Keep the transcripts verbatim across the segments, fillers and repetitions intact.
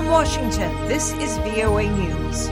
From Washington, this is V O A News.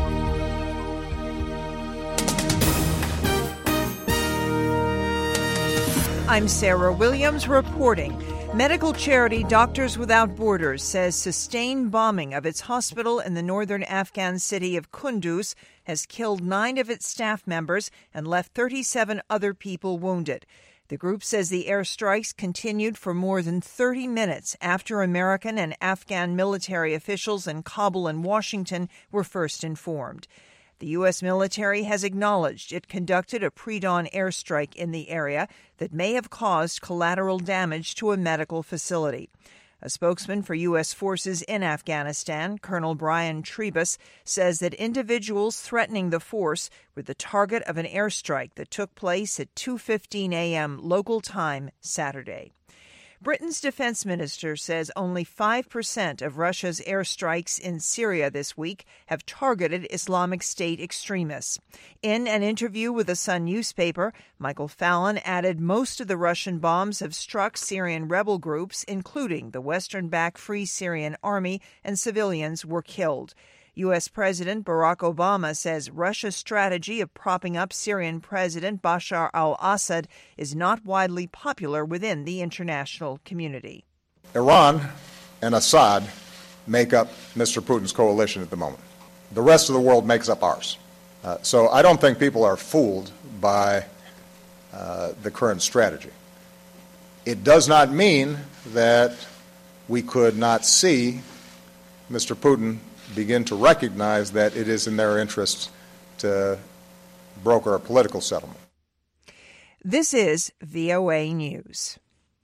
I'm Sarah Williams reporting. Medical charity Doctors Without Borders says sustained bombing of its hospital in the northern Afghan city of Kunduz has killed nine of its staff members and left thirty-seven other people wounded. The group says the airstrikes continued for more than thirty minutes after American and Afghan military officials in Kabul and Washington were first informed. The U S military has acknowledged it conducted a pre-dawn airstrike in the area that may have caused collateral damage to a medical facility. A spokesman for U S forces in Afghanistan, Colonel Brian Trebus, says that individuals threatening the force were the target of an airstrike that took place at two fifteen a.m. local time Saturday. Britain's defense minister says only five percent of Russia's airstrikes in Syria this week have targeted Islamic State extremists. In an interview with the Sun newspaper, Michael Fallon added most of the Russian bombs have struck Syrian rebel groups, including the Western-backed Free Syrian Army, and civilians were killed. U S. President Barack Obama says Russia's strategy of propping up Syrian President Bashar al-Assad is not widely popular within the international community. Iran and Assad make up Mister Putin's coalition at the moment. The rest of the world makes up ours. Uh, so I don't think people are fooled by uh, the current strategy. It does not mean that we could not see Mister Putin begin to recognize that it is in their interests to broker a political settlement. This is V O A News.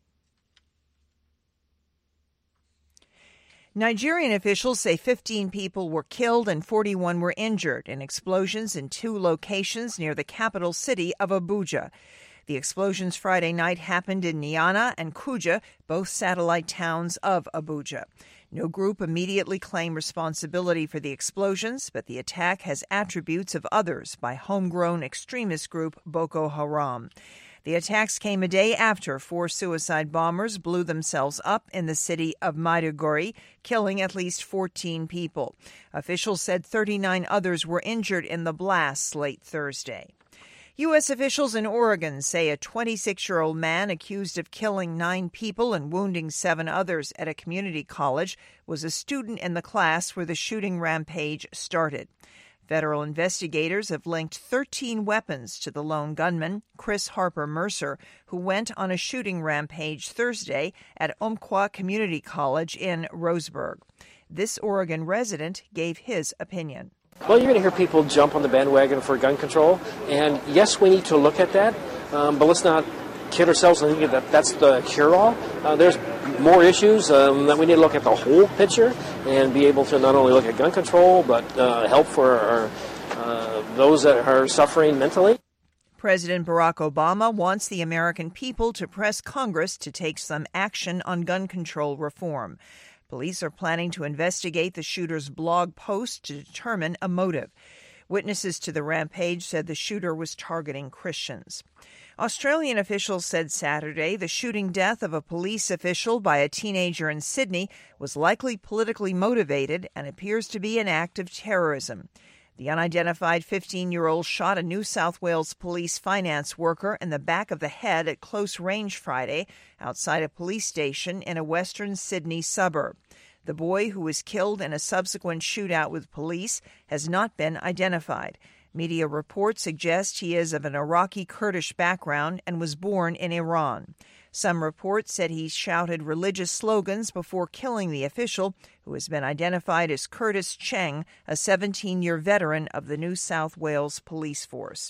Nigerian officials say fifteen people were killed and forty-one were injured in explosions in two locations near the capital city of Abuja. The explosions Friday night happened in Niana and Kuja, both satellite towns of Abuja. No group immediately claimed responsibility for the explosions, but the attack has attributes of others by homegrown extremist group Boko Haram. The attacks came a day after four suicide bombers blew themselves up in the city of Maiduguri, killing at least fourteen people. Officials said thirty-nine others were injured in the blasts late Thursday. U S officials in Oregon say a twenty-six-year-old man accused of killing nine people and wounding seven others at a community college was a student in the class where the shooting rampage started. Federal investigators have linked thirteen weapons to the lone gunman, Chris Harper Mercer, who went on a shooting rampage Thursday at Umpqua Community College in Roseburg. This Oregon resident gave his opinion. Well, you're going to hear people jump on the bandwagon for gun control, and yes, we need to look at that, um, but let's not kid ourselves and think that that's the cure-all. Uh, there's more issues um, that we need to look at the whole picture and be able to not only look at gun control, but uh, help for our, uh, those that are suffering mentally. President Barack Obama wants the American people to press Congress to take some action on gun control reform. Police are planning to investigate the shooter's blog post to determine a motive. Witnesses to the rampage said the shooter was targeting Christians. Australian officials said Saturday the shooting death of a police official by a teenager in Sydney was likely politically motivated and appears to be an act of terrorism. The unidentified fifteen-year-old shot a New South Wales police finance worker in the back of the head at close range Friday outside a police station in a western Sydney suburb. The boy, who was killed in a subsequent shootout with police, has not been identified. Media reports suggest he is of an Iraqi Kurdish background and was born in Iran. Some reports said he shouted religious slogans before killing the official, who has been identified as Curtis Cheng, a seventeen-year veteran of the New South Wales Police Force.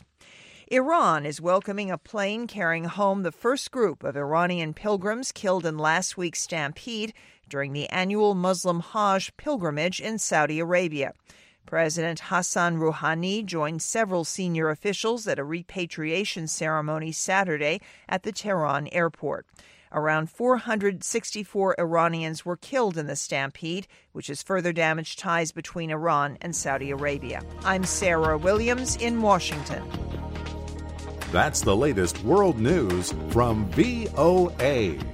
Iran is welcoming a plane carrying home the first group of Iranian pilgrims killed in last week's stampede during the annual Muslim Hajj pilgrimage in Saudi Arabia. President Hassan Rouhani joined several senior officials at a repatriation ceremony Saturday at the Tehran airport. Around four hundred sixty-four Iranians were killed in the stampede, which has further damaged ties between Iran and Saudi Arabia. I'm Sarah Williams in Washington. That's the latest world news from V O A.